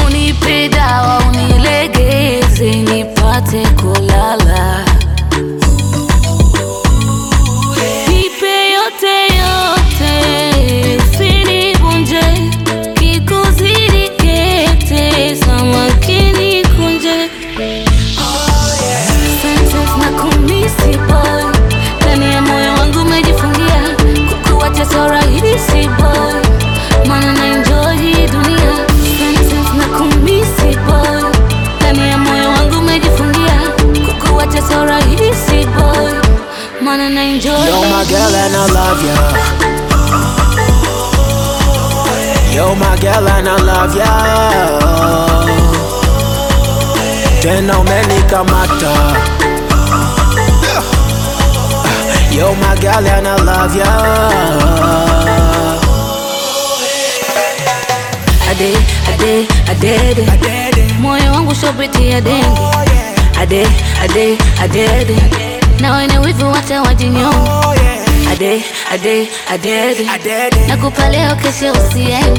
unipe dawa unilegeze nipate kulala. Nipe yote yote usinivunje, kikuzidi kete samakini kunje. Sentence na kumisi boy, ndani ya moyo wangu umejifungia, kukuacha so rahisi boy, maana na enjoy hii dunia. Sentence na kumisi boy, ndani ya moyo wangu umejifungia, kukuacha so rahisi boy, maana na enjoy. You're my girl and I love ya. You're my girl and I love ya. Tena umenikamata. You're my girl and I love ya. Adede moyo wangu shopitia dengue. Adede na wene wivu wacha wajinyonge. Adede nakupa leo kesho usiende.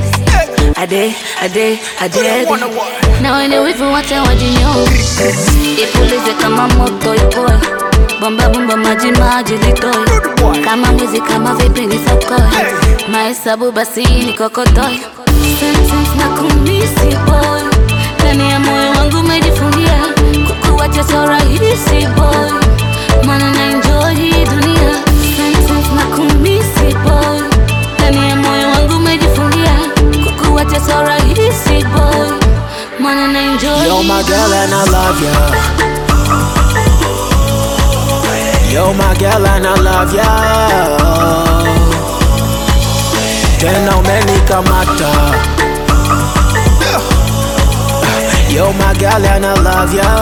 Adede na wene wivu wacha wajinyonge. Ipulize kama moto ipoe, bomba bomba maji litoe, kama mwizi kama vipi nisokoe, mahesabu basi nikokotoe. Sentence na kumisi boy, ndani ya moyo wangu umejifungia, kukuacha so rahisi boy, maana na enjoy hii dunia. Sentence na kumisi boy, ndani ya moyo wangu umejifungia, kukuacha so rahisi boy, maana na enjoy. You're my girl and I love ya. You're my girl and I love ya. Tena umenikamata. You're my girl and I love ya.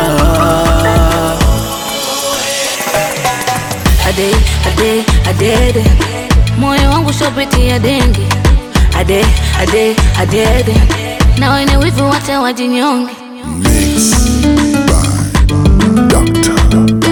Adede moyo wangu shopitia dengue. Adede na wene wivu wacha wajinyonge. Mix by Dr.